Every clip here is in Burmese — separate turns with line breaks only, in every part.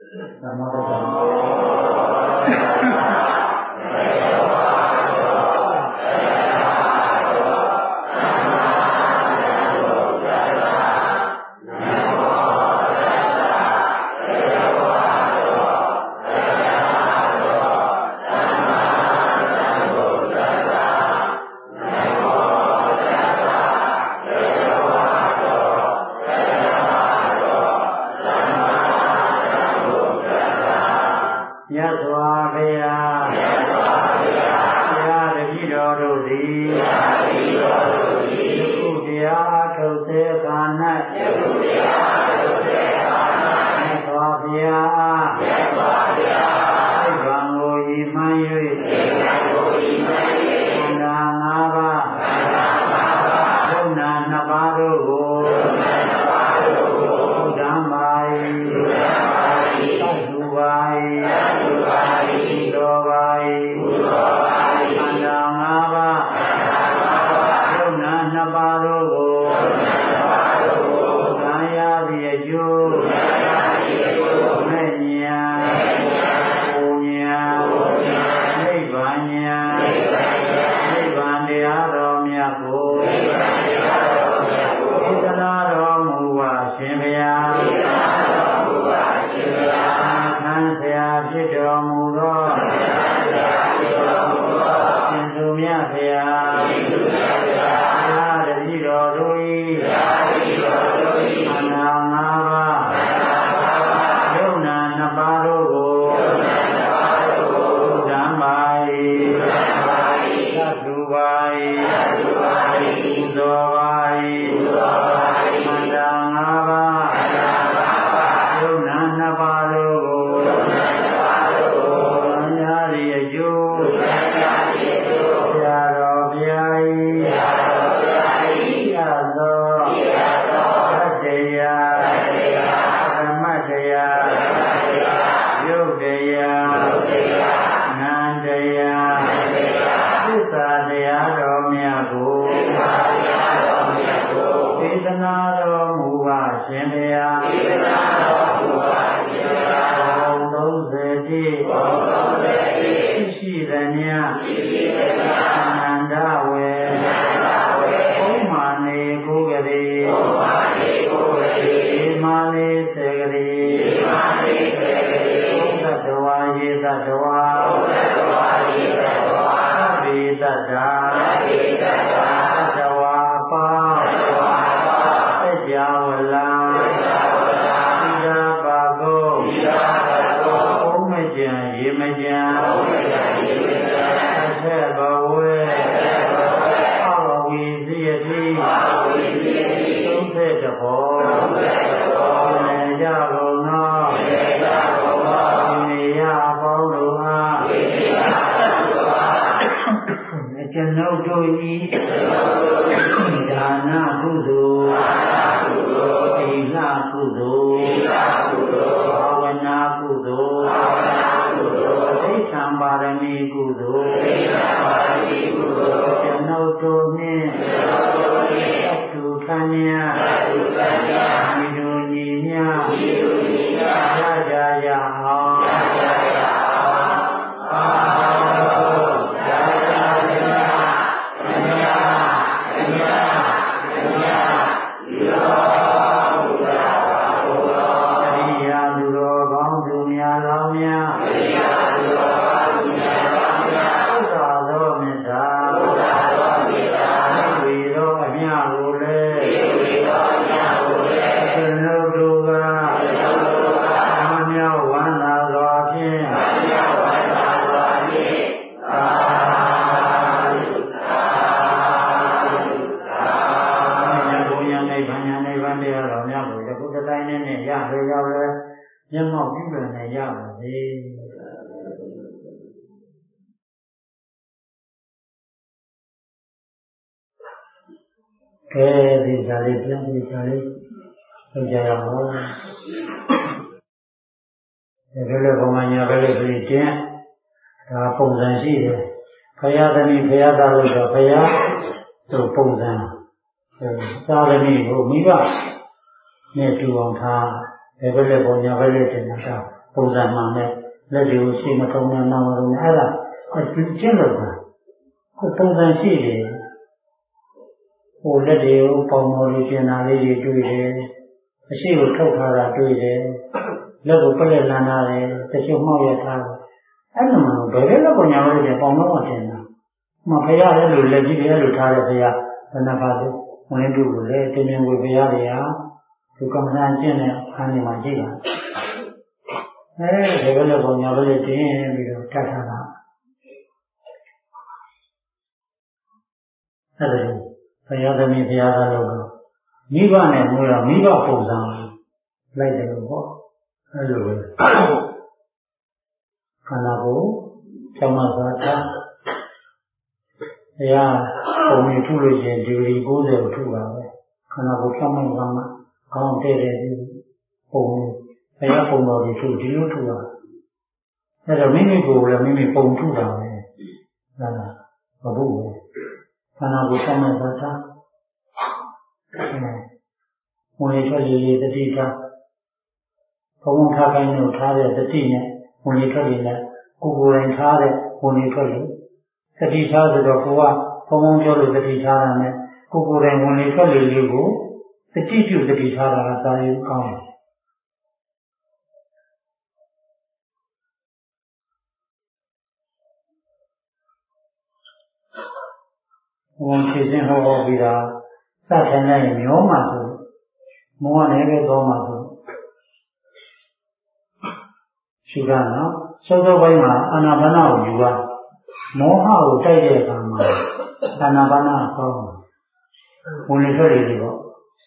သမဗုဒ္ဓံဒီစာလေးပြန်ပြီးစာလေးပြောကြရအောင်ဒီလိုပုံမှန်ညာပဲလို့ဆိုရင်ဒါပုံစံရှိတယ်ဖရာသမီးဖရာသားလို့ဆိုဖရာဆိုပုံစံသာသမီးကိုမိဘနဲ့တူအောင်ထားဘယ်လိုပုံညာပဲလို့တင်တာပုံစံမှန်နဲ့လက်တွေကိုရှေ့မထုံနဲ့နောက်မထုံနဲ့အဲ့ဒါကျင့်လို့ပါကိုပုံစံရှိတယ်ဟိုလက်တွေကိုပေါင်ပေါ်လေးကျင်တာလေးတွေတွေ့တယ်အရှိကိုထုတ်ထားတာတွေ့တယ်လက်ကိုပလက်လန်းထားတယ်တချို့မှောက်ရထားတယ်အဲ့လိုမှဘယ်လိုပုံညာလို့ပြန်ပေါင်တော့တင်တာမှဖရာလည်းလို့လက်ကြီးတွေလို့ထားတဲ့ဖရာဘယ်နှပါလို့ဝင်တူလို့လေတင်မြင်ကိုဖရာတွေဟာဒီကမ္မဋ္ဌာန်းကျင့်တဲ့အခန်းတွေမှာကြည့်ပါဘယ်လိုပုံညာလို့တင်ပြီးတော့တတ်ထားတာအဲ့ဒါဘုရားသမီးဘုရားသားတို့ကမိဘနဲ့မွေးတော့မိဘပုံစံလိုက်တယ်လို့ပေါ့အဲ့လိုပဲခန္ဓာကိုယ်ကျောင်းမှာသာဘုရားပုံမြင်ထုလို့ရှိရင်ဒီဂရီ90ကိုထုပါပဲခန္ဓာကိုယ်ဖြောင်းမှန်ကောင်းတဲ့ဒီပုံဘုရားပုံတော်ကြီးထုဒီလိုထုတာအဲ့တော့မိမိကိုယ်လည်းမိမိပုံထုတာပဲဟုတ်လားမဟုတ်ဘူးခန္ဓာကိုယ်ဖြောင်းမှန်သာဝင်လေထွက်လေတတိထားဘုံထားတိုင်းလို့ထားတဲ့တတိနဲ့ဝင်လေထွက်လေနဲ့ကိုယ်ကိုယ်တိုင်ထားတဲ့ဝင်လေထွက်လေတတိထားဆိုတော့ကိုကဘုံပြောလို့တတိထားတာနဲ့ကိုယ်ကိုယ်တိုင်ဝင်လေထွက်လေလေးကိုတတိပြုတတိထားတာကသာရင်ကောင်းတယ်ဖြည့်စင်းဟောပြီးတာစထိုင်လိုက်မျောမှဆိုမောကနေပဲတော့မှဆိုရှုတာနော်စောစောပိုင်းမှာအာနာပါနကိုယူတာမောဟကိုတိုက်တဲ့အခါမှာအာနာပါနကောင်းဝင်လေထွက်လေတွေပေါ့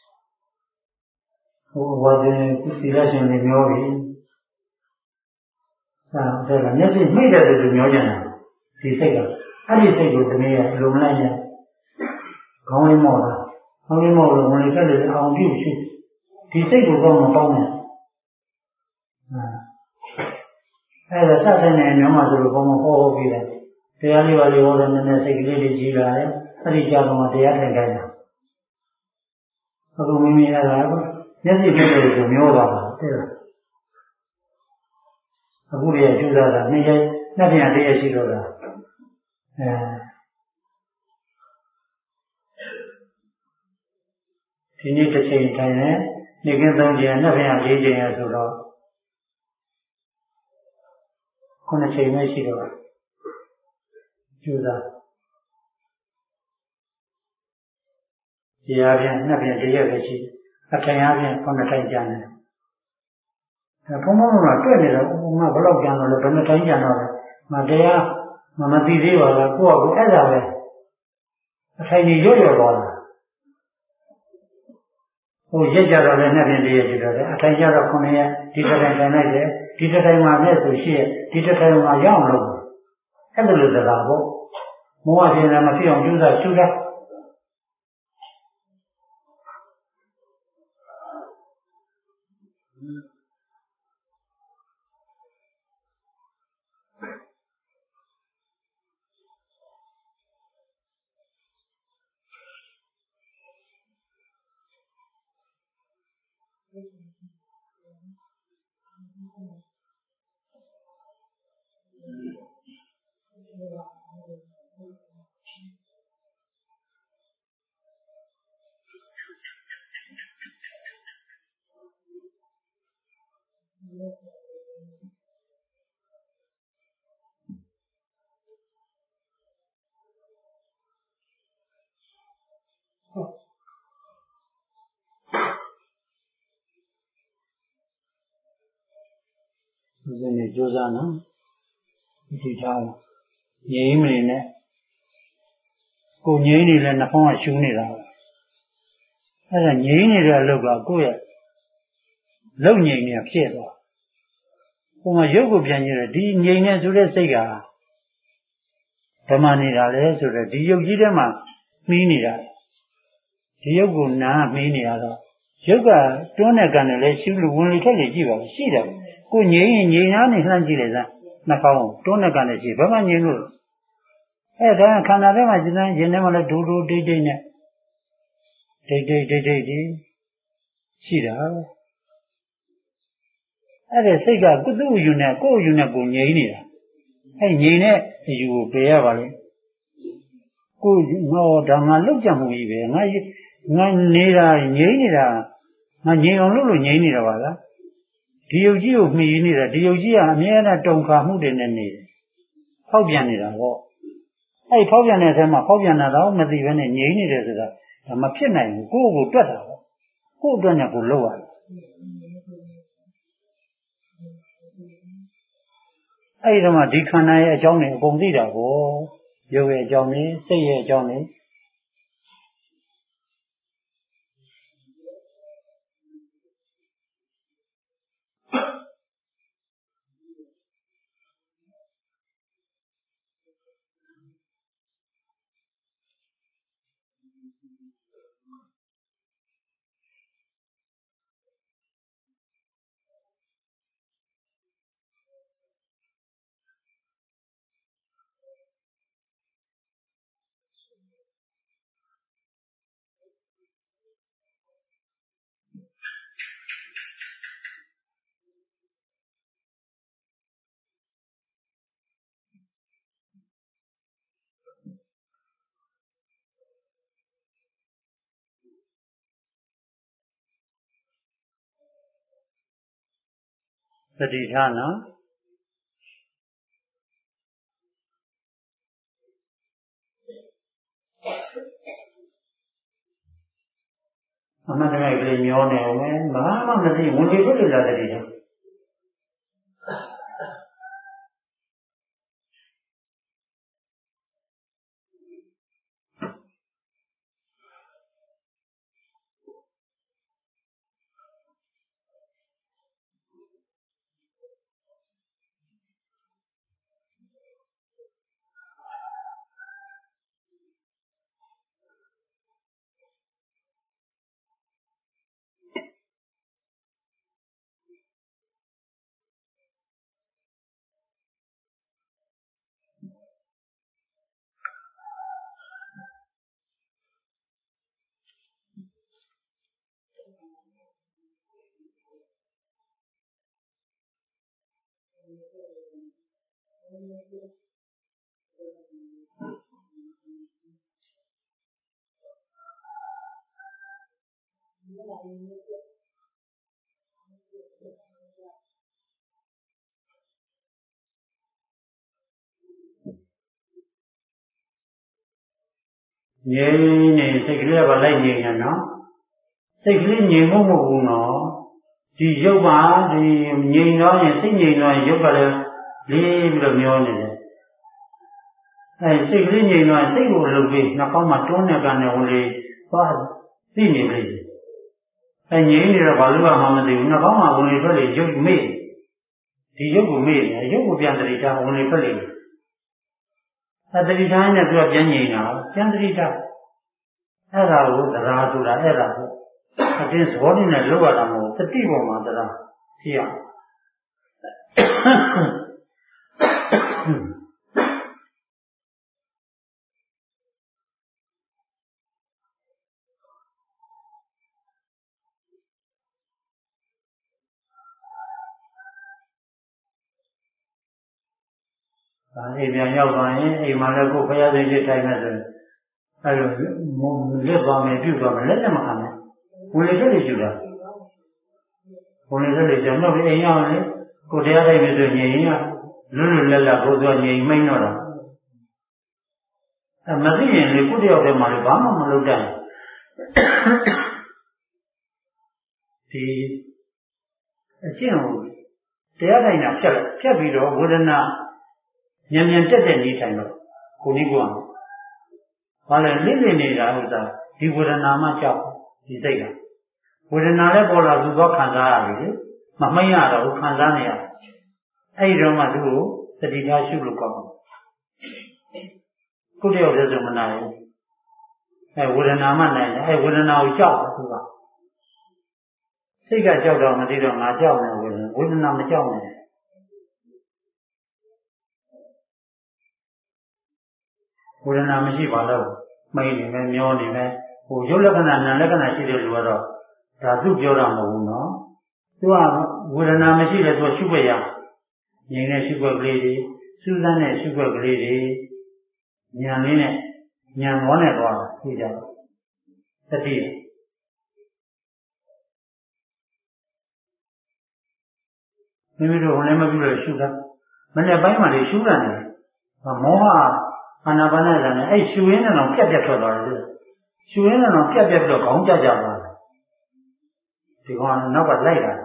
ဟိုဝါဒင်းသီလရှင်တွေမျောပြီအဲ့ဒါမျက်စိမှိတ်တဲ့သူမျောကြတယ်ဒီစိတ်ကအဲ့ဒီစိတ်ကိုတနည်းအားလုံလိုက်ရင်ခေါင်းလေးမော့တာခေါင်းလေးမော့လို့ဝင်လေထွက်လေအောင်ပြုရှိဒီစိတ်ကိုတော့မပေါင်းနဲ့အဲ့ဒါစတဲ့နေမျိုးမှဆိုလို့ဘုံမဟောပြီးတယ်တရားလေးပါလေးဟောတဲ့နည်းနည်းစိတ်ကလေးတွေကြီးလာတယ်အဲ့ဒီကြောင့်မှတရားထိုင်ကြတာအခုမိမိအဲ့ဒါမျက်စိပြည့်လို့ကိုမျောသွားတာတဲ့အခုတည်းကကျူးစားတာနှစ်ရက်နှစ်ပြန်တည်းရရှိတော့တာဒီနေ့တစ်ချိန်ထိုင်ရင်နေ့ကင်း3ချိန်နှစ်ပြန်4ချိန်ရဆိုတော့9ချိန်ပဲရှိတော့ကျူးစားတရားပြန်နှစ်ပြန်တည်းရပဲရှိအထိုင်အားဖြင့်9ထိုင်ကြတယ်ဘုံဘုံကတွေ့နေတော့ဥမာဘယ်လောက်ကြံတော့လဲဘယ်နှထိုင်ကြတော့လဲမတရားမသိသေးပါလားကိုယ့်အကူအဲ့ဒါပဲအထိုင်ကြီးရွတ်သွားတာဟိုရက်ကြတော့လည်းနှစ်ပြန်တည်းရရှိတော့တယ်အထိုင်ကြတော့9ရက်ဒီတစ်ထိုင်ထိုင်လိုက်တယ်ဒီတစ်ထိုင်မှာနဲ့ဆိုရှိရဲ့ဒီတစ်ထိုင်မှာရောက်လို့အဲ့ဒါလိုသလားပေါ့မောဟခြင်းလည်းမဖြစ်အောင်ကျူးစားရှုတာဒီနေ့ကြိုးစားနော်ဒီထားငြိမ်းမနေနဲ့ကိုငြိမ်းနေလဲနှာခေါင်းကရှူးနေတာအဲ့ဒါငြိမ်းနေတဲ့အလုပ်ကကိုယ့်ရဲ့လုံငြိမ်နေဖြစ်သွားဟိုမှာရုပ်ကိုပြန်ကြည့်တယ်ဒီငြိမ်နေဆိုတဲ့စိတ်ကဓမ္မနေတာလေဆိုတော့ဒီရုပ်ကြီးထဲမှာမှီးနေတာဒီရုပ်ကိုနားမှီးနေရတော့ရုပ်ကတွန်းတဲ့ကံနဲ့လဲရှူးလို့ဝင်လေထွက်လေကြည့်ပါရှိတယ်ကိုငြိမ်းရင်ငြိမ်သားနေလှမ်းကြည့်လိုက်စမ်းနှာခေါင်းတွန်းတဲ့ကံနဲ့ရှိဘယ်မှငြိမ်လို့အဲ့ဒါခန္ဓာထဲမှာကျင်တဲ့ရင်ထဲမှာလဲဒူဒူတိတ်တိတ်နဲ့တိတ်တိတ်တိတ်တိတ်ဒီရှိတာအဲ့ဒါစိတ်ကကုသယူနဲ့ကိုယ်ယူနဲ့ကိုငြိမ့်နေတာအဲ့ငြိမ့်တဲ့အယူကိုပယ်ရပါလေကိုငါဒါငါလောက်ကြမှုကြီးပဲငါနေတာငြိမ့်နေတာငါငြိမ့်အောင်လို့ငြိမ့်နေတာပါလားဒီယုတ်ကြီးကိုမှီနေတာဒီယုတ်ကြီးကအမြဲတမ်းတုံခါမှုတွေနဲ့နေတယ်ဖောက်ပြန်နေတာပေါ့အဲ့ဖောက်ပြန်တဲ့အထဲမှာဖောက်ပြန်တာတော့မသိဘဲနဲ့ငြိမ့်နေတယ်ဆိုတာဒါမဖြစ်နိုင်ဘူးကိုယ့်ကိုတွက်တာပေါ့ကိုယ့်အတွက်နဲ့ကိုယ်လောက်ရတယ်အဲ့ဒီတော့မှဒီခန္ဓာရဲ့အကြောင်းတွေအကုန်သိတာပေါ့ရုပ်ရဲ့အကြောင်းတွေစိတ်ရဲ့အကြောင်းတွေသတိထားနော်အမှန်တကယ်ကလေးမျောနေအောင်မယ်ဘာမှမသိဝင်လေထွက်လေလာတည်းတော့ငြိမ်နေစိတ်ကလေးကလိုက်ငြိမ်နေနော်စိတ်ကလေးငြိမ်ဖို့မဟုတ်ဘူးနော်ဒီရုပ်ပါဒီငြိမ်တော့ရင်စိတ်ငြိမ်တော့ရင်ရုပ်ကလည်းလေးပြီးတော့မျောနေတယ်အဲစိတ်ကလေးငြိမ်တော့စိတ်ကိုလှုပ်ပြီးနှာခေါင်းမှာတွန်းနေကနေဝင်လေသွားသိနေပြီအဲငြိမ်နေတော့ဘာလို့မှမသိဘူးနှာခေါင်းမှာဝင်လေထွက်လေရုပ်မေ့ဒီရုပ်ကိုမေ့တယ်ရုပ်ကိုပြန်တတိထားဝင်လေထွက်လေအဲတတိထားနဲ့သူကပြန်ငြိမ်တာပြန်တတိထားအဲ့ဒါကိုတရားဆိုတာအဲ့ဒါကိုအတင်းသဘောနဲ့လောက်ရတာမဟုတ်တတိပေါ်မှာတရားရှိရအိမ်ပြန်ရောက်သွားရင်အိမ်မှာလည်းကိုယ်ဖျားသိစိတ်ထိုင်နေတယ်အဲ့လိုလက်သွားမယ်ပြုသွားမယ်လက်နဲ့မခံနဲ့ဝင်လေထွက်လေယူတာဝင်လေထွက်လေကျွန်တော်အိမ်ရောက်ရင်ကိုတရားထိုင်ပြီဆိုငြိမ်ရလွတ်လွတ်လပ်လပ်ကိုယ်ဆိုငြိမ်မိန်တော့တာမသိရင်လေကိုယ်တယောက်တည်းမှလည်းဘာမှမလုပ်တတ်ဒီအကျင့်ကိုတရားထိုင်တာဖြတ်ပြီးတော့ဝေဒနာမြန်မြန်တက်တဲ့နေထိုင်တော့ကိုကြီးကဘာလဲလိမ့်နေတာဥစ္စာဒီဝေဒနာမှကြောက်ဒီစိတ်ကဝေဒနာလည်းပေါ်လာသူတော့ခံစားရပြီလေမမိတ်ရတော့ခံစားနေရအဲ့ဒီတော့မှသူ့ကိုသတိထားရှုလို့ကောင်းတယ်ကိုတယောက်တည်းဆိုမနိုင်ဘူးအဲဝေဒနာမှနိုင်တယ်အဲဝေဒနာကိုကြောက်တယ်သူကစိတ်ကကြောက်တော့မသိတော့ငါကြောက်နေဝေဒနာမကြောက်နဲ့ဝေဒနာမရှိပါတော့မိတ်နေမယ်မျောနေမယ်ဟိုရုပ်လက္ခဏာနာမ်လက္ခဏာရှိတဲ့လူကတော့ဒါသူပြောတာမဟုတ်ဘူးနော်ဝေဒနာမရှိတဲ့သူရှုွက်ရငြိမ်တဲ့ရှုွက်ကလေးတွေစူးစမ်းတဲ့ရှုွက်ကလေးတွေဉာဏ်လေးနဲ့ဉာဏ်ဘောနဲ့သွားသိကြပါသတိမိမိတို့လည်းမပြုလို့ရှုတာမနေ့ပိုင်းမှာလေရှုတာနေမောဟအာနာပါနဇာနဲ့အဲ့ရှုရင်းနဲ့တော့ပြက်ထွက်သွားတယ်ရှုရင်းနဲ့တော့ပြက်ပြီးတော့ခေါင်းကြကြသွားတယ်ဒီကောင်နောက်ကလိုက်တာ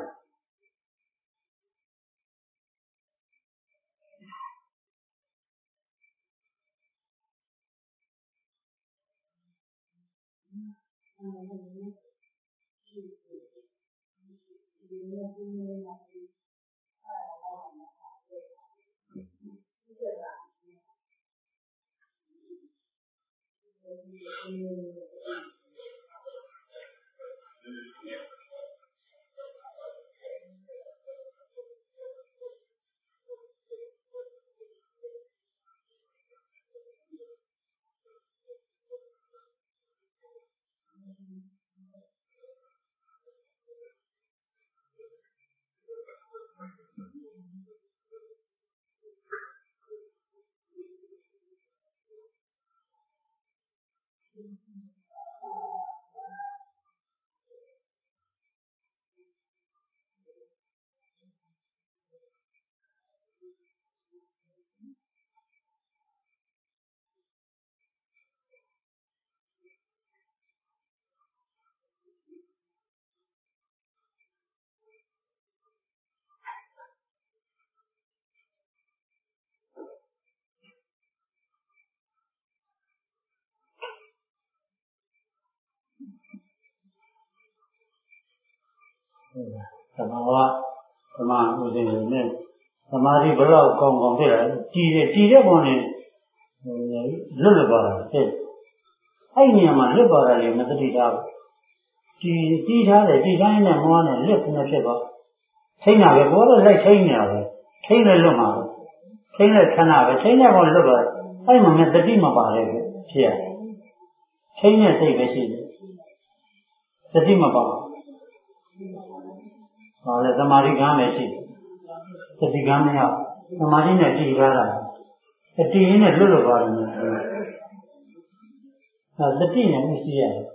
သမာဝသမာဥစဉ်နဲ့သမာဓိဘယ်တော့ကောင်းကောင်းဖြစ်လာကြည်တဲ့ပုံနဲ့လွတ်သွားတာတဲ့အဲ့ဒီနေရာမှာလွတ်သွားတာလေမသတိထားဘူးကြည်ထားတယ်ကြည်တိုင်းနဲ့မောနဲ့လွတ်နေဖြစ်သွားထိန်းတာပဲဘောတော့လိုက်ထိန်းနေတာပဲထိန်းလဲလွတ်မှာပဲထိန်းလဲခဏပဲထိန်းလဲဘောလွတ်သွားအဲ့မှာနဲ့တတိမပါလေဖြစ်ရတယ်ထိန်းတဲ့စိတ်ပဲရှိတယ်တတိမပါဟောလေသမာဓိကံပဲရှိတယ်တတိကံမရသမာဓိနဲ့တည်ထားတာတည်ရင်းနဲ့လွတ်သွားတယ်တတိနဲ့မရှိရတယ်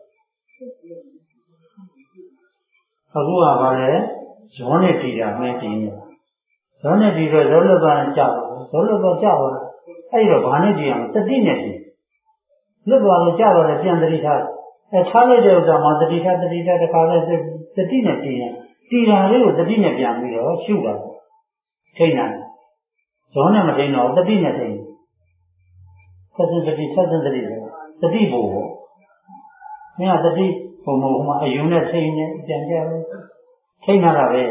အခုကဘာလဲဇောနဲ့တည်တာမဲတည်နေတာဇောနဲ့တည်တော့ဇောလွတ်သွားရင်ကြောက်ဇောလွတ်တော့ကြောက်တော့အဲ့တော့ဘာနဲ့တည်ရမလဲတတိနဲ့တည်လွတ်သွားလို့ကြောက်တော့လည်းပြန်တတိထားထားလိုက်တဲ့ဥစ္စာမှာတတိထားတခါလဲတတိနဲ့တည်ရင်တည်တာလေးကိုတတိနဲ့ပြန်ပြီးတော့ရှုတာထိန်းတာဇောနဲ့မထိန်းတော့တတိနဲ့ထိန်းဆက်စတတိတတိဘုံပေါ့မင်းကတတိဘုံမှာအယုံနဲ့ထိန်းနေပြန်ကြတယ်ထိန်းတာပဲ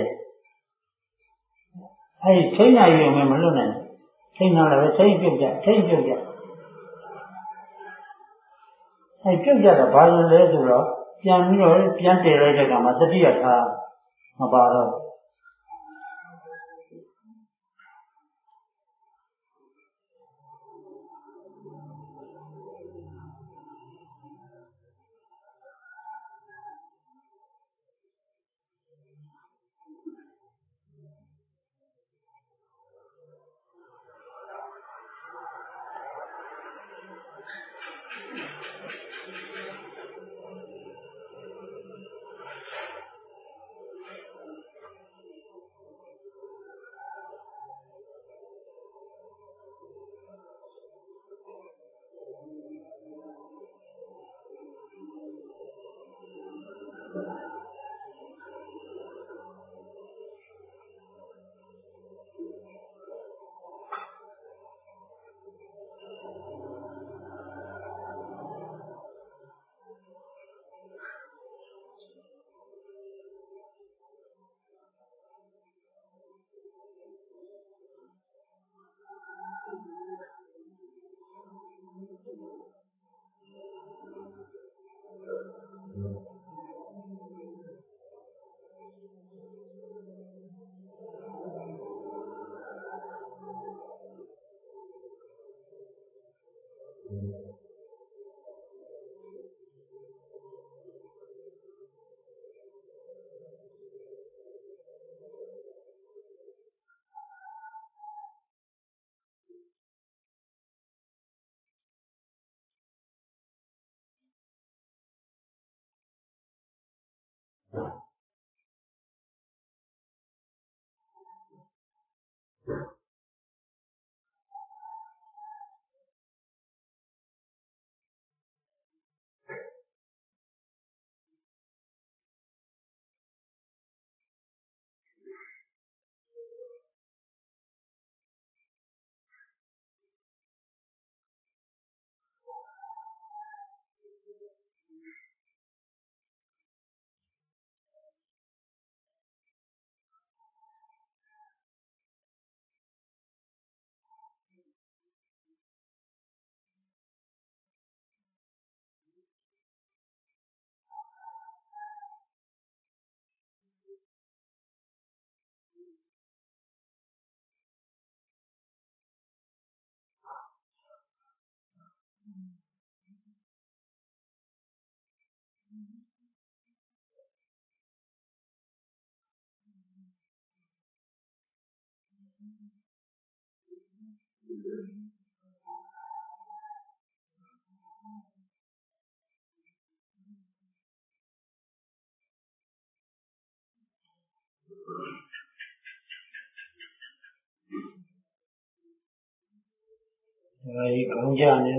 အဲ့ထိန်းနိုင်ရုံနဲ့မလွတ်နိုင်ထိန်းတာလည်းထိန်းပြုတ်ကြအဲ့ပြုတ်ကြတာဘာလို့လဲဆိုတော့ပြန်ပြီးတော့ပြန်တည်လိုက်တဲ့ကမှာတတိယထားမပါတော့ဒီကောင်းကြနေ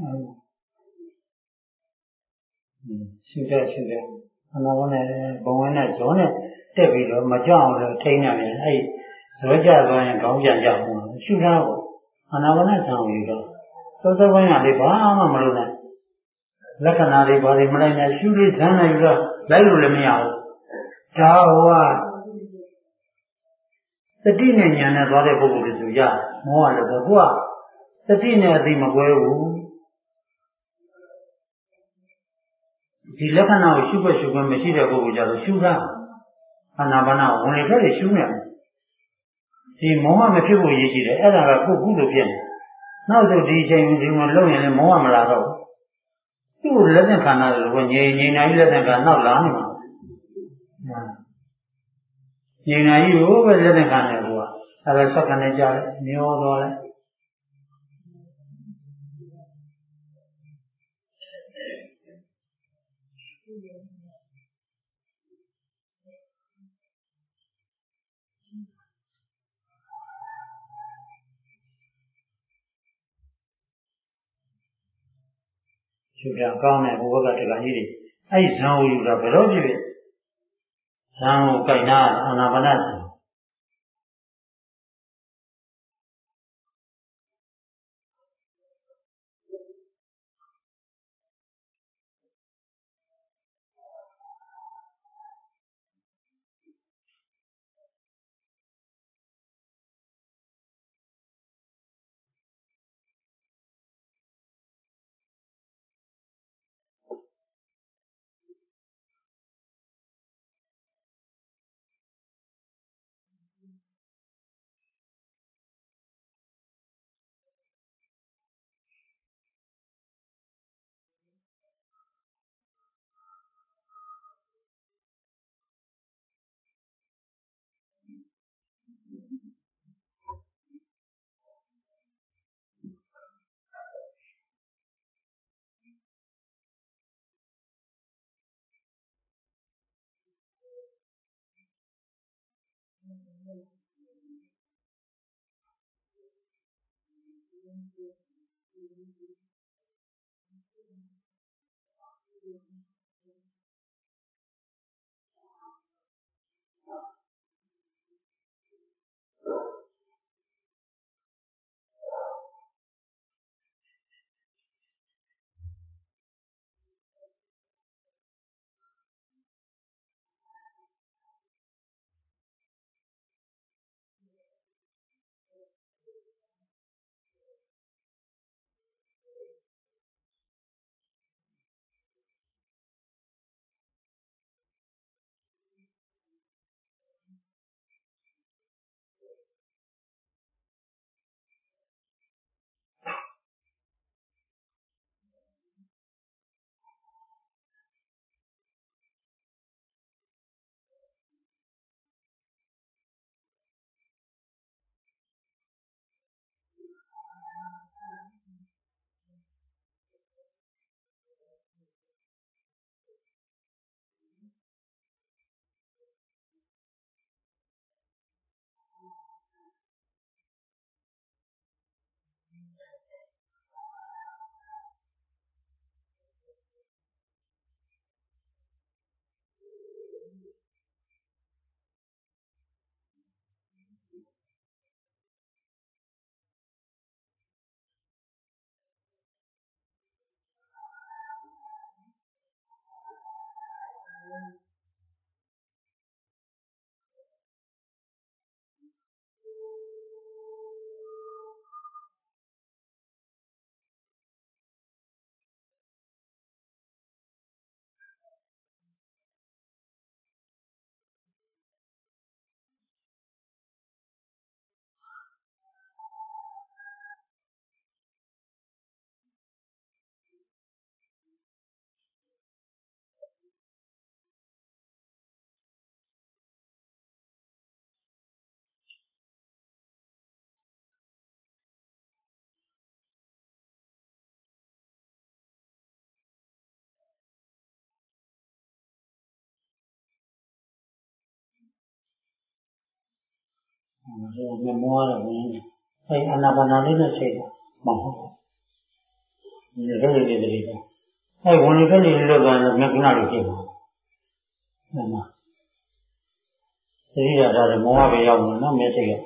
ရှိတယ်အနာဝင်နဲ့ဘုံဝင်နဲ့ဇောနဲ့တက်ပြီးတော့မကြောက်လို့ထိန်းနေတယ်အဲ့ဇောကြသွားရင်ကောင်းကြကြဘူးရှုထားဖို့အနာဝင်နဲ့ဆံပြီးတော့စောစောပိုင်းကလေးဘာမှမလုပ်နဲ့လက္ခဏာတွေဘာတွေမလိုက်နဲ့ရှုလေးဇမ်းလိုက်တော့လိုက်လို့လည်းမရဘူးဒါဟိုကတတိနဲ့ဉာဏ်နဲ့သွားတဲ့ပုဂ္ဂိုလ်တွေဆိုရမောဟလည်းတော့ကိုကတတိနဲ့အသိမကွဲဘူးဒီလက္ခဏာကိုရှုခွင့်မရှိတဲ့ပုဂ္ဂိုလ်ကြတော့ရှုတာအာနာပါနဝင်လေထွက်လေရှုနေတယ်ဒီမောဟမဖြစ်ဖို့ရည်ရှိတယ်အဲ့ဒါကကိုကုသိုလ်ဖြစ်နေနောက်ဆိုဒီအချိန်ဒီမှာလုံရင်လည်းမောဟမလာတော့သူ့လက်သင်္ခါရလိုငြိမ်နိုင်လက်သင်္ခါနောက်လာနေမှာငြိမ်နိုင်ကိုပဲလက်သင်္ခါရဟိုကအဲ့ဒါစက္ကနဲ့ကြားတယ်မျောသွားလိုက်ရှုတာကောင်းတယ်ဘုဘကတက္ကကြီးတွေအဲ့ဇံကိုယူတာဘယ်တော့ဖြစ်ဖြစ်ဇံကိုကြိုက်နာအာနာပါနဇံမမောရဘူးအဲအနာပါနာလေးနဲ့ချိန်တာမဟုတ်ဘူးဒီလိုလေးတွေတည်းအဲဝင်လေကလေးလောကမျက်နှာလိုဖြစ်မှာမှန်ပါသတိရတာလည်းမောဟပဲရောက်နေနော်မျက်စိက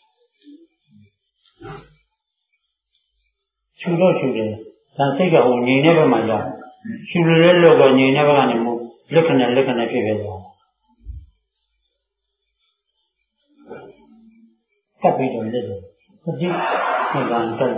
ရှုတော့ရှုတယ်ဒါစိတ်ကဟိုငြိမ်တဲ့ဘက်မှာရောက်ရှုရဲလို့ကငြိမ်တဲ့ဘက်ကနေမို့လက္ခဏာဖြစ်ပဲသွားကပ်ပြီးတော့လက်တယ်သတိနဲ့ကံတက်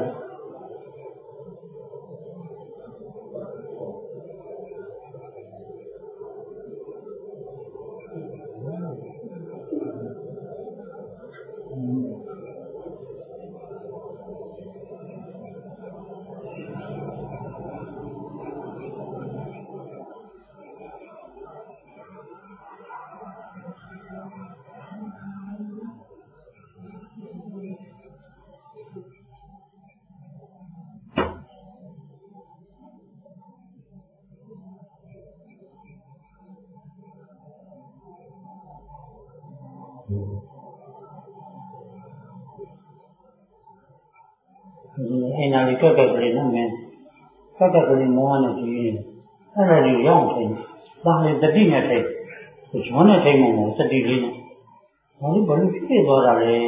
အိမ်နာလေးကက်ကက်ကလေးနဲ့မင်းကက်ကက်ကလေးမောင်းနေကြည့်အဲ့ဒါလေးရောက်ထိုင်ဒါလေးတတိနဲ့ထိုင်ကျွမ်းနဲ့ထိုင်မှမဟုတ်တတိလေးနဲ့ဘာလို့ဖြစ်သွားတာလဲ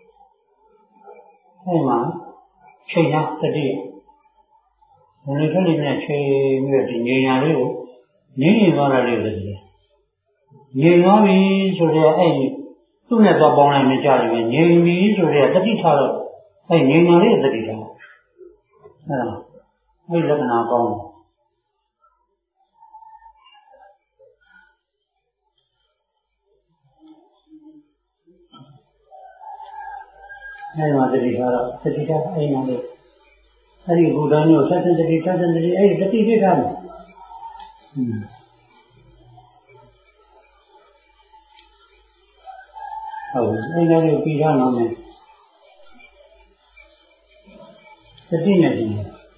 အဲ့မှာချိန်ရတတိဘယ်လိုဖြစ်နေလဲချိန်ပြီးတော့ဒီငြိမ်ညာလေးကိုငြိမ်နေသွားတာလေးကိုတတိငြိမ်သွားပြီဆိုတော့အဲ့သူ့နဲ့သွားပေါင်းလိုက်နေကြတယ်ငြိမ်ပြီဆိုတော့တတိထားတော့အဲ့ငြိမ်ညာလေးတတိထားအဲ့လက္ခဏာကောင်းအဲ့မှာတတိထားတော့တတိထားအဲ့မှာလေအဲ့ဒီဘုရားမျိုးဆက်စတတိအဲ့တတိဖြစ်တာလေဟုတ်အဲ့ဒါလေးပြီးထားတော့မယ်တတိနဲ့ဒီ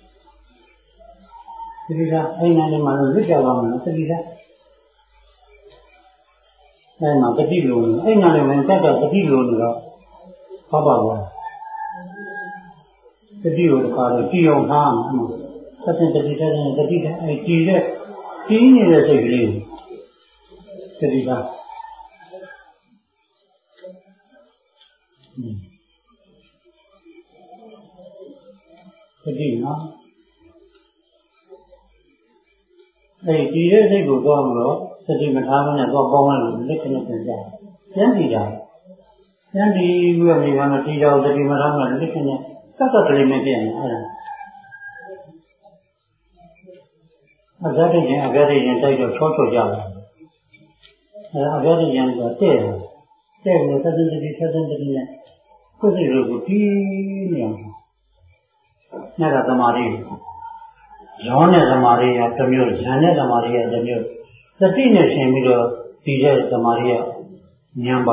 တတိကအဲ့နာလေးမှာလွတ်ကြပါမယ်နော်တတိကအဲ့မှာတတိလိုအဲ့နာလေးဝင်တက်တော့တတိလိုနေတော့ဟောပါဘောတတိကိုတစ်ခါတော့ကြည်အောင်ထားမှာဆက်တဲ့တတိတဲ့တတိကအဲ့ကြည်တဲ့ကြီးနေတဲ့စိတ်ကလေးတတိကတတိနော်အဲ့ဒီတဲ့စိတ်ကိုသွားပြီးတော့သတိမထားဘဲနဲ့သွားပေါင်းလိုက်လို့လက်နဲ့ပြန်ကြပြန်ကြည့်တာပြန်ကြည့်ပြီးတော့ဒီမှာတီးတော့သတိမထားမှလက်နဲ့သတ်ကလေးနဲ့ပြန်နေအဲ့ဒါအဂတိရင်တိုက်တော့ချောချောကြတယ်အဲ့အဂတိရင်ကတဲ့လို့သတ္တတိနဲ့ကိုယ်စိတ်ကိုတီးနေအောင်အဲ့ဒါသမာဓိရောနဲ့သမာဓိကတစ်မျိုးဉာဏ်နဲ့သမာဓိကတစ်မျိုးသတိနဲ့ရှင်ပြီးတော့ဒီတဲ့သမာဓိကဉာဏ်ပါ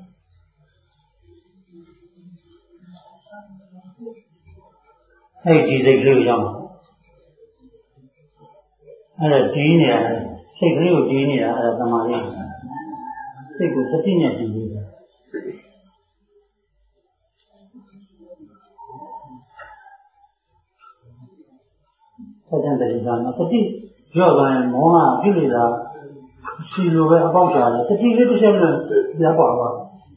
အဲ့ဒီစိတ်ကလေးကိုရောက်အဲ့ဒါတီးနေတာစိတ်ကလေးကိုတီးနေတာအဲ့ဒါသမာဓိစိတ်ကိုသတိနဲ့တီးနေတာဆက်တဲ့တတိကမှာတတိကြော့သွားရင်မောဟပြုလေတာစီလိုပဲအပေါက်ကြတယ်တတိလေးတစ်ချက်နဲ့ပြပါပါ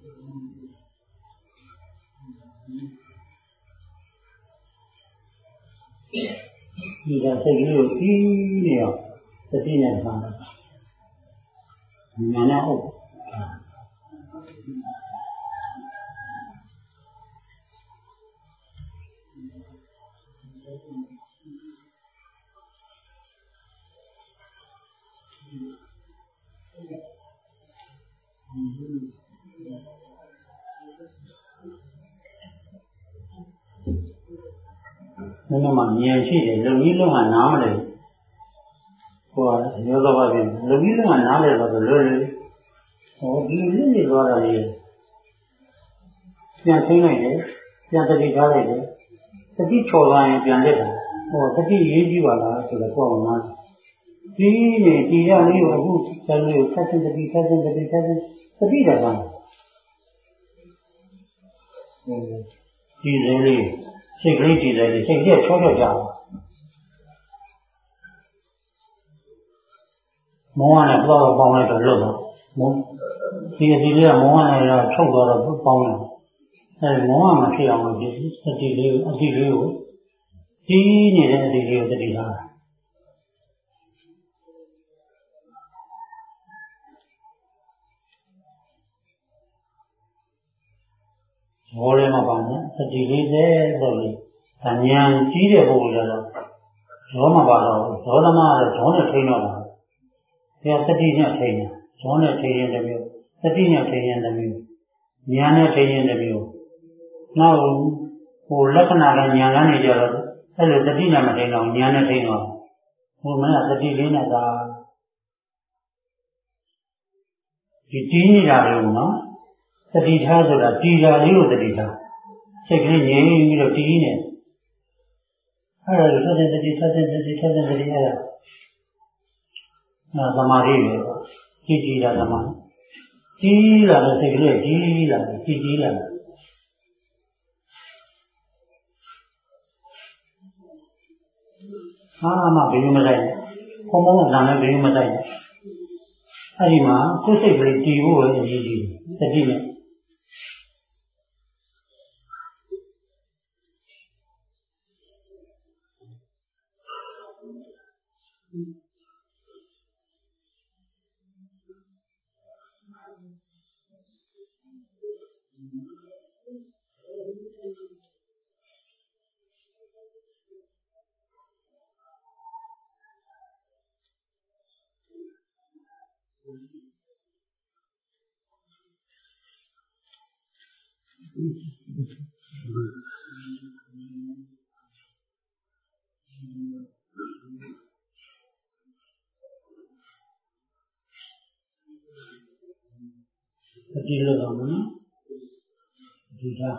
ဒီကစိတ်ကလေးကိုတီးနေအောင်တတိနဲ့ပါဉာဏ်နဲ့ဟုတ်မင်းမမြင်ရှိတယ်လူကြီးလုံးကနားမလဲဟိုရောတော့ပါပြီလူကြီးလုံးကနားလဲတော့လွယ်လွယ်ဟောဒီလူနေသွားတာလေပြန်သိနိုင်တယ်ပြန်တတိထားလိုက်တယ်တတိချော်သွားရင်ပြန်လက်တာဟောတတိရေးကြည့်ပါလားဆိုတော့ပေါ့မှာဒီနေဒီရလေးကိုအခုဆက်လို့ဆက်စင်တတိတတိတာကဒီစင်းလေးစိတ်ကလေးကြည်တယ်စိတ်ကလေးချောချောကြမောဟနဲ့တော့ပေါင်းလိုက်တော့လွတ်တော့ဒီအစီလေးကမောဟနဲ့ချုပ်သွားတော့ပေါင်းတယ်အဲမောဟမဖြစ်အောင်လို့ဒီအစီလေးကိုကြီးနေတဲ့အစီလေးကိုတတိထားဘောလည်းမပါနဲ့အစီလေးတဲ့ဆိုလို့ဉာဏ်ကြီးတဲ့ပုဂ္ဂိုလ်ကတော့ဇောမပါတော့ဇောသမားကတော့ဇောနဲ့ထိန်းတော့တာဒါတတိနဲ့ထိန်းတယ်ဇောနဲ့ထိန်းရင်တစ်မျိုးတတိနဲ့ထိန်းရင်တစ်မျိုးဉာဏ်နဲ့ထိန်းရင်တစ်မျိုးနောက်လက္ခဏာကဉာဏ်ကနေကြတော့အဲ့လိုတတိနဲ့မထိန်းတော့ဉာဏ်နဲ့ထိန်းတော့မင်းကတတိလေးနဲ့သာဒီတီးနေတာလို့နော်တတိထားဆိုတာတီးတာလေးကိုတတိထားစိတ်ကလေးငြိမ်ပြီးတော့တီးနေအဲ့ဒါလို့သတိအဲ့ဒါသမာဓိပဲကြည်တာသမာဓိကြီးလာတဲ့စိတ်ကလေးကြီးလာတယ်ကြီးလာတယ်ဟာမှဘယ်လိုမဆိုင်ဘုံဘုံကလည်းဘယ်လိုမဆိုင်အဲ့ဒီမှာကိုယ်စိတ်ကလေးတည်ဖို့ပဲအရေးကြီးတယ်တတိနဲ့တတိလို့တော့မနော်ဒီသား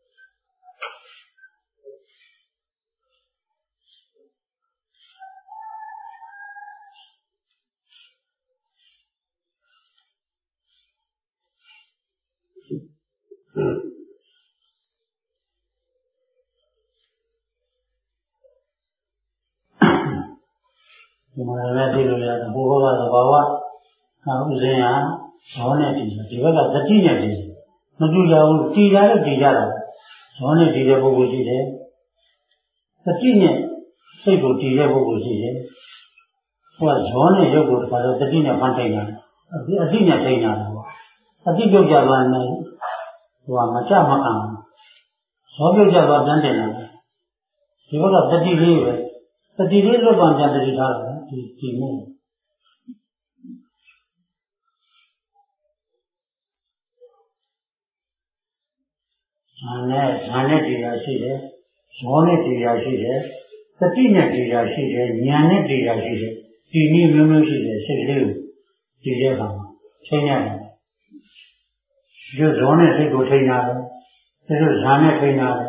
ဒီမှာလည်းသိလို့ရတယ်ဘုရားကသဘာဝဥစဉ်ဟာဇောနဲ့တည်ဒီဘက်ကတတိနဲ့တည်မတူကြဘူးတည်တာလည်းတည်ကြတာဇောနဲ့တည်တဲ့ပုဂ္ဂိုလ်ရှိတယ်တတိနဲ့စိတ်ကိုတည်တဲ့ပုဂ္ဂိုလ်ရှိတယ်ဟိုကဇောနဲ့ရုပ်ကိုတစ်ခါတော့တတိနဲ့ဖန်ထိုင်တာအတိနဲ့ထိန်းတာပေါ့အတိပြုတ်ကြသွားတယ်ဟိုကမကြမကံဇောပြုတ်ကြသွားပြန်တယ်ဒီဘက်ကတတိလေးပဲတတိလေးလွတ်သွားပြန်တတိထားတယ်ဒီမှုဇာနဲ့တည်တာရှိတယ်ဇောနဲ့တည်တာရှိတယ်တတိနဲ့တည်တာရှိတယ်ဉာဏ်နဲ့တည်တာရှိတယ်ဒီနည်းမျိုးမျိုးရှိတယ်စိတ်ကလေးကိုတည်တဲ့အခါမှာထိန်းရတယ်ဒီဇောနဲ့စိတ်ကိုထိန်းရတယ်ဒီဇာနဲ့ထိန်းရတယ်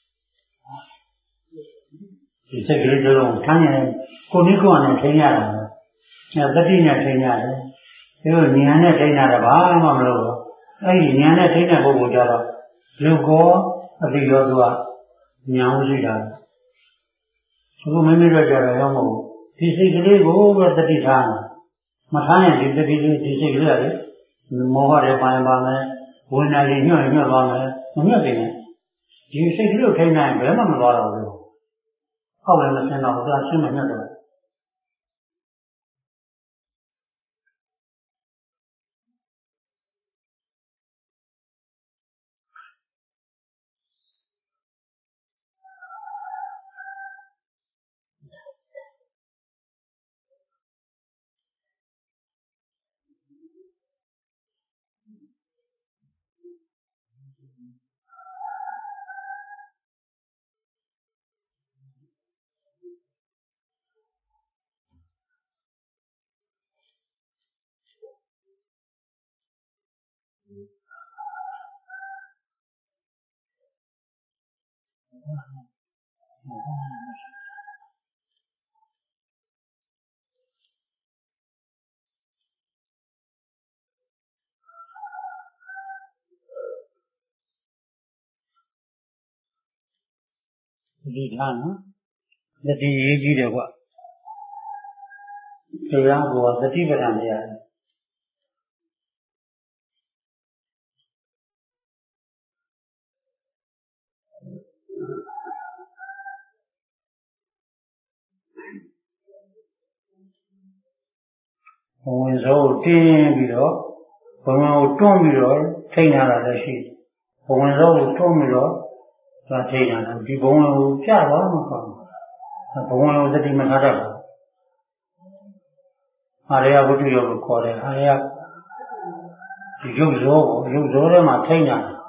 ဒီစိတ်ကလေးလုံးထမ်းရင်ကိုနိကောနဲ့ထိန်းရတာတတိနဲ့ထိန်းရတယ်ဒီလိုဉာဏ်နဲ့ထိန်းရတယ်ဘာမှမလုပ်တော့အဲ့ဒီဉာဏ်နဲ့ထိန်းတဲ့ပုဂ္ဂိုလ်ကြတော့လူကောအတိရောသူကဉာဏ်ရှိတာအခုမင်းတို့ကြတော့ရောမဟုတ်ဒီစိတ်ကလေးကိုပဲတတိထားမထားရင်ဒီတတိလေးဒီစိတ်ကလေးကလေမောဟတွေပါရင်ပါမယ်ဝိညာဉ်ကြီးညှို့သွားမယ်မညှို့သေးနဲ့ဒီစိတ်ကလေးကိုထိန်းနိုင်ဘယ်မှမသွားတော့ဘူးအောက်လည်းမဆင်းတော့ဘူးသူကဆင်းမညှို့တော့ဒီထားနော်တတိရေးကြည့်တယ်ကွတရားကတတိပဒံတရားဝင်စိုးတင်းပြီးတော့ဘုံကိုတွန်းပြီးတော့ထိန်းထားတာလည်းရှိဘုံစိုးကိုတွန်းပြီးတော့သာထိန်းထားတာဒီဘုံကိုပြတော့မကောင်းဘုံကိုသတိမထားတတ်ဘူးအာရယဝတ္ထုယောကိုခေါ်တယ်အာရယဒီရုပ်ဇောကိုရုပ်ဇောထဲမှာထိန်းထားတယ်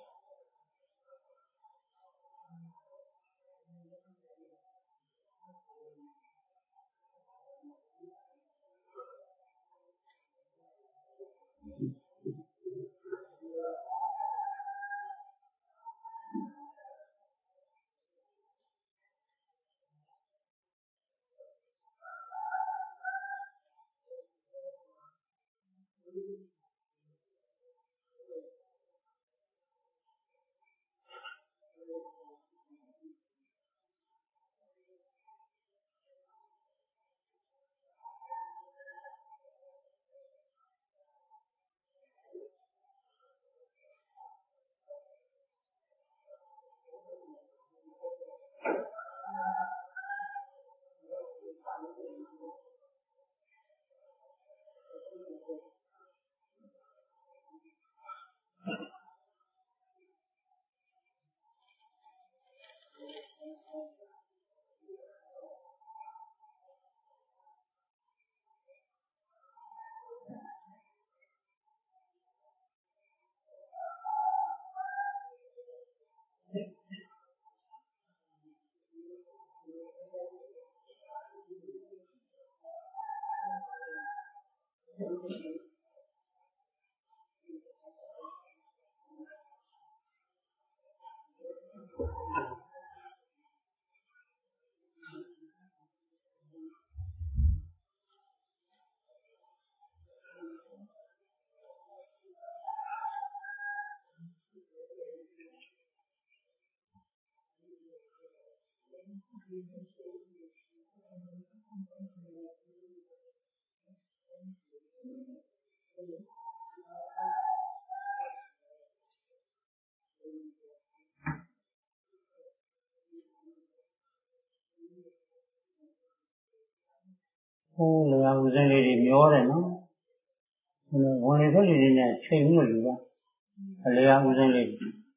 ဟိုလေဦးစင်းလေးတွေမျောတယ်နော်ဝင်လေထွက်လေတွေနဲ့ချိန်ပြီးလို့ယူတာအလေဦးစင်းလေး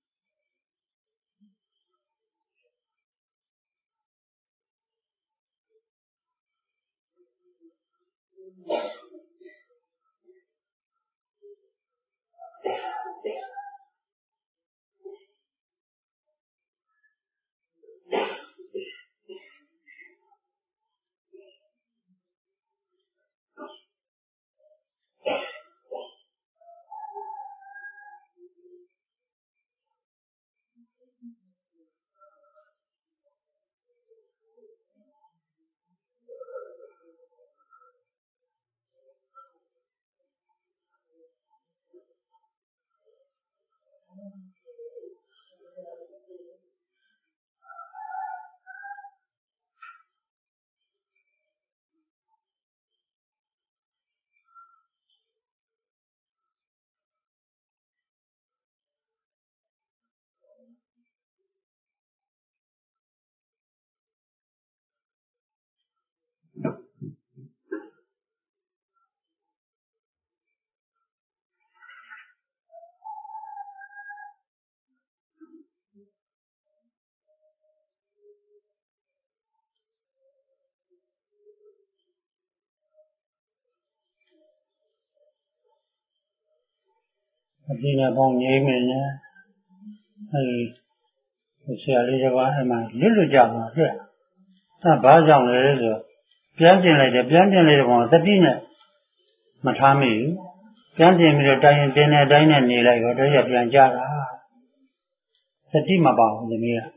အပြင်ကပေါင်းငြိမ်းနေတယ်အဲဒီဆရာလေးတစ်ပါးအဲ့မှာလွတ်ကြပါတဲ့အဲ့ဘာကြောင့်လဲဆိုပြန်တင်လိုက်တယ်ပြန်တင်လိုက်တဲ့ကောင်သတိနဲ့မထားမိဘူးပြန်တင်ပြီးတော့တိုင်းရင်တင်တဲ့အတိုင်းနဲ့နေလိုက်တော့တည်းရပြန်ကြတာသတိမပါဘူးသမီးက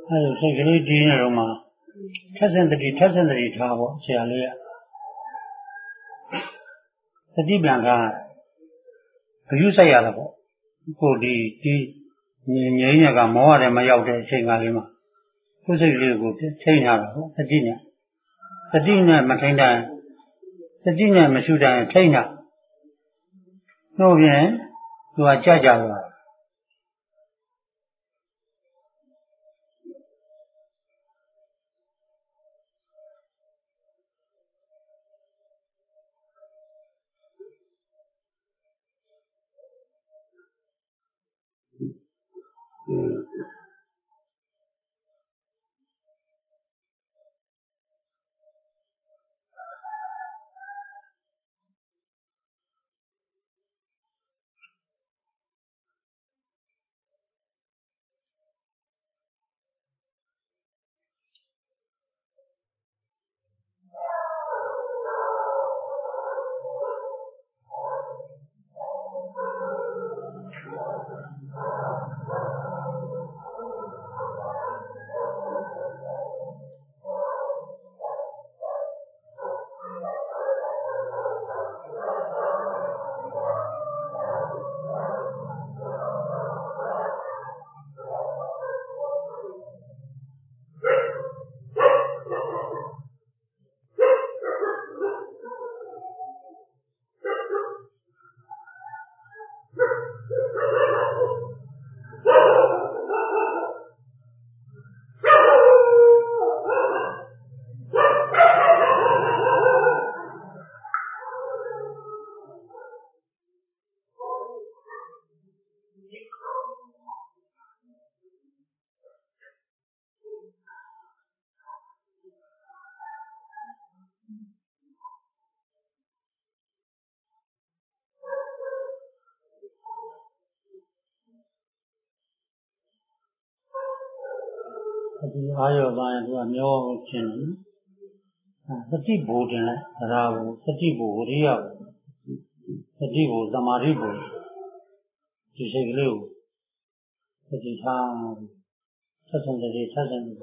စိတ်ကလေးတည်နေတော့မှထက်ဆင်တတိထားပေါ့ဆရာလေးကသတိပြန်ကဂရုစိုက်ရတာပေါ့ကိုဒီငြိမ်းရကမောရတယ်မရောက်တဲ့အချိန်ကလေးမှာကိုယ်စိတ်လေးကိုထိန်းရတာပေါ့သတိနဲ့မထိန်းတိုင်းသတိနဲ့မရှုတိုင်းထိန်းတာတို့ဖြင့်သူကကြကြသွားဒီအာရောပိုင်းသူကမျောခြင်းသတိဘူတင်လိုက်သရာဘူသတိဘူဝရိယဘူသတိဘူသမာဓိဘူဒီစိတ်ကလေးကိုသတိထားဆက်ဆံတည်း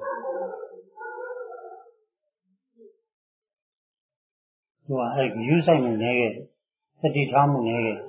သူကအဲ့ယူဆိုင်မှုနေခဲ့သတိထားမှုနေခဲ့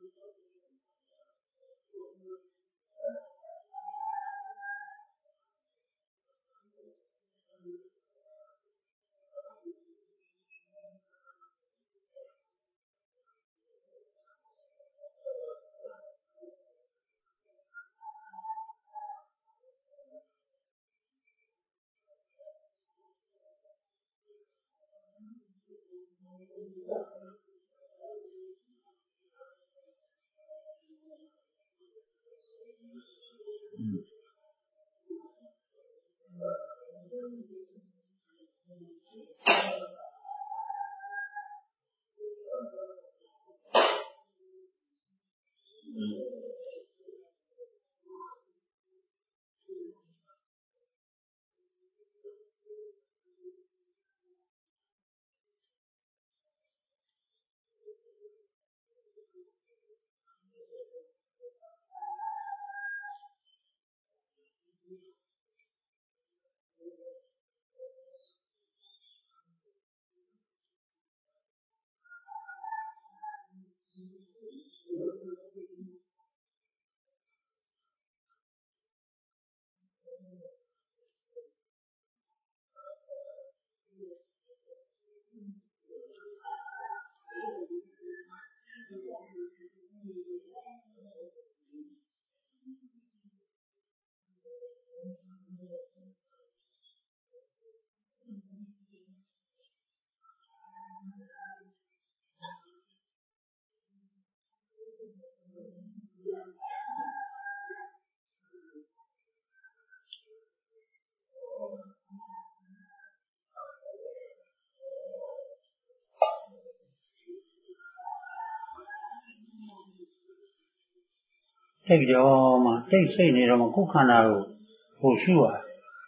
Take the home, take say near a cookana, who sure.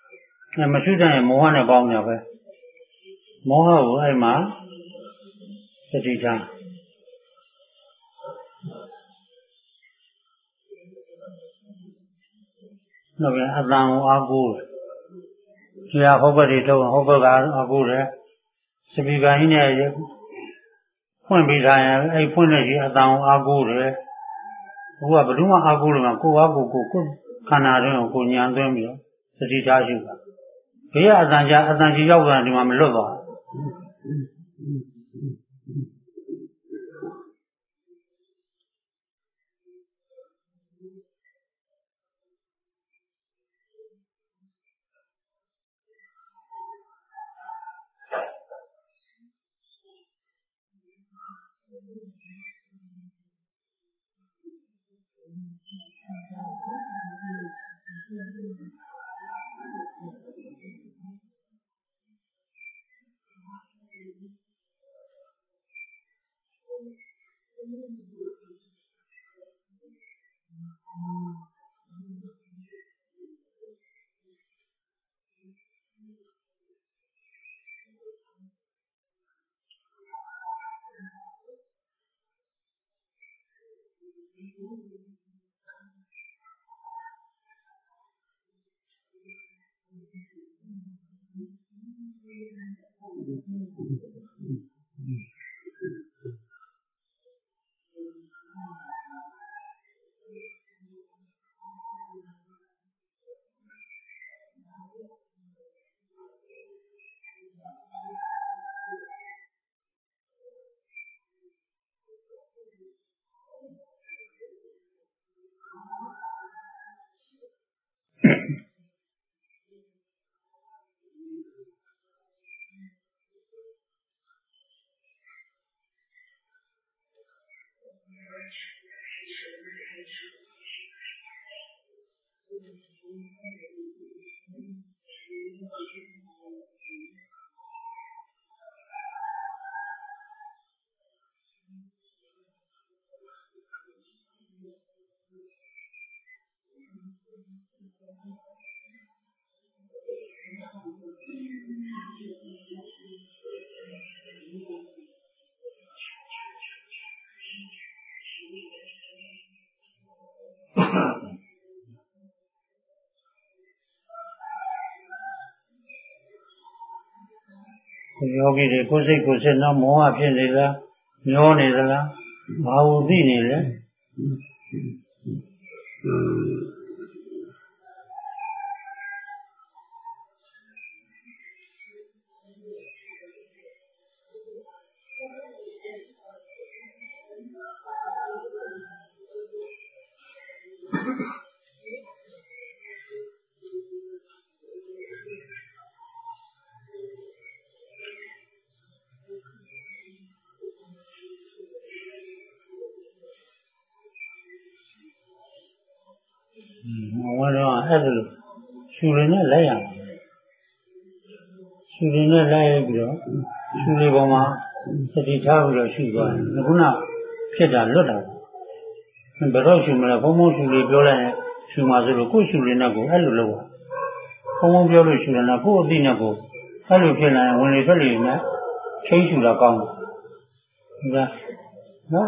I'm a student, Moana Baumia. Moha, I'm a teacher. No, Adam are good. You are hopefully to hope are good. Sabiga in a point behind a point Adam are good. Who are Duma are good and go up, Canada, Kunyan, the teacher. Here, Adanji Yoga and Mamma. Yogi, Kusi, no more, Pinilla, Yonilla, Maudini, ဝင်တော့အဲ့ဒါလို့ရှူရင်းနဲ့လိုက်ရမယ်ရှူရင်းနဲ့လိုက်ပြီးတော့ရှူလေးပေါ်မှာစတိထားပြီးတော့ရှူသွားတယ်ခုနဖြစ်တာလွတ်တာဘယ်တော့ရှူမလဲဘုံဘုံရှူလေးပြောလိုက်ရင်ရှူမှာဆိုလို့ကိုယ်ရှူရင်းနဲ့ကိုအဲ့လိုလုပ်ဘုံဘုံပြောလို့ရှူရင်းနဲ့ကိုယ်အသိနဲ့ကိုအဲ့လိုဖြစ်လာရင်ဝင်လေထွက်လေနဲ့ချိန်ရှူတာကောင်းတယ်ဒါနော်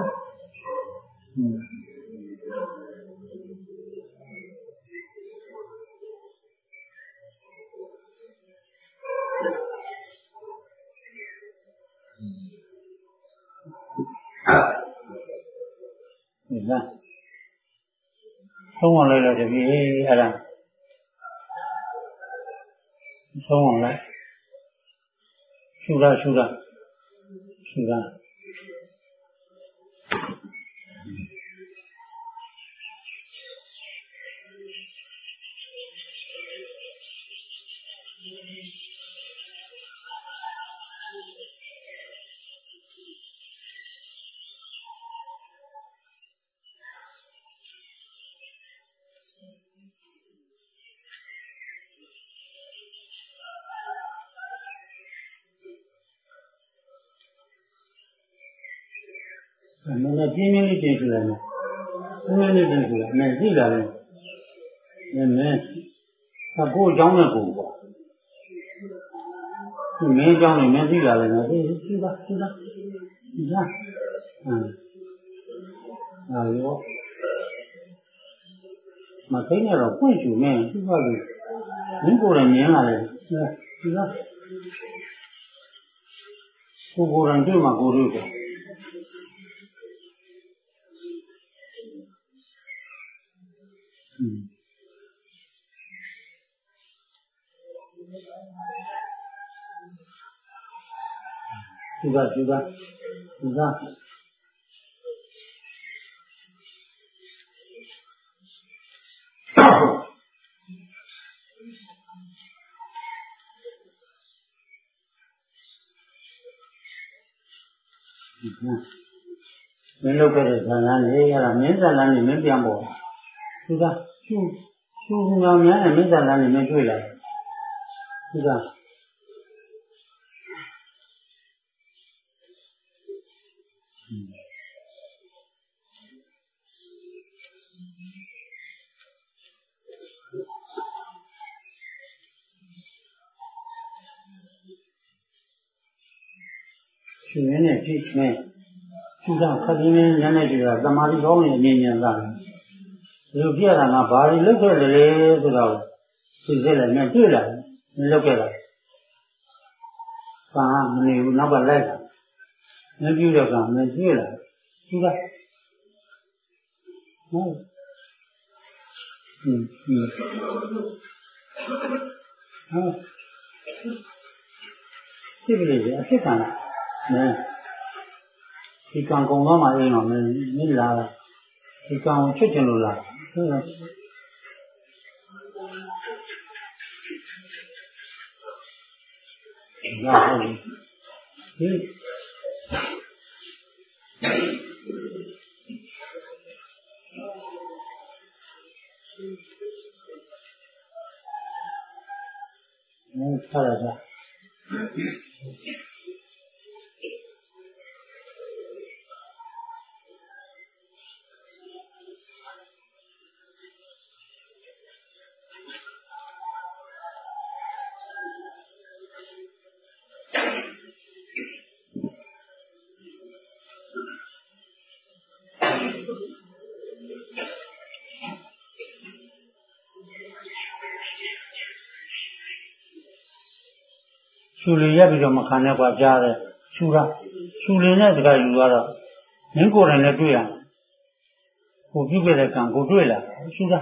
ဒါဆုံးအောင်လိုက်တော့တပည့်အဲ့ဒါဆုံးအောင်လိုက်ရှူတာနည်းပြင်းလေးတင်ရှူလိုက်မယ်ပြင်းလေးတင်ရှူလိုက်မယ်သိလာတယ်နည်းကိုအကြောင်းနဲ့ကိုပေါ့ဒီမင်းအကြောင်းနဲ့မင်းသိလာတယ်နော်သိပါရောမသိနေတော့ပွင့်ရှူမင်းသူကလေမင်းကိုယ်တိုင်မြင်လာတယ်ဒီကကိုယ်တိုင်တွေ့မှာကိုယ်တွေ့တယ်ဒီကမင်းလုပ်ခဲ့တဲ့ဇာလန်းလေးအဲ့ဒါမင်းဇာလန်းလေးမင်းပြန်ပေါ်ဒီကရှူငောင်များနဲ့မင်းဇာလန်းလေးမင်းတွေ့လာဒီကရှင်နဲ့ကြည့်မယ်သူကခက်ရင်းနဲ့ညနေကြတာသမာဓိကောင်းနေအမြင်ဉာဏ်သာတယ်ဒီလိုပြရတာကဘာလို့လုပ်ခဲ့တယ်လဲဆိုတော့သိစေလိုက်နဲ့တွေ့လာတယ်လုပ်ခဲ့တာဘာမနေဘူးနောက်ကလိုက်တာမပြုတော့ကမတွေ့လာသူကဟုတ်သိပြီလေအဖြစ်ကံဒီကံကုန်သွားမှအိမ်မှာမင်းလာဒီကံကိုချွတ်ချင်လို့လာဟုတ်လားဒါဟုတ်ပြီထားရတာရှူလီရက်ပြီးတော့မခံနဲ့ကွာကြားတယ်ရှူလီနဲ့တခါယူသွားတော့မင်းကိုယ်တိုင်လည်းတွေ့ရမယ်ကိုပြုခဲ့တဲ့ကံကိုတွေ့လာရှုတာ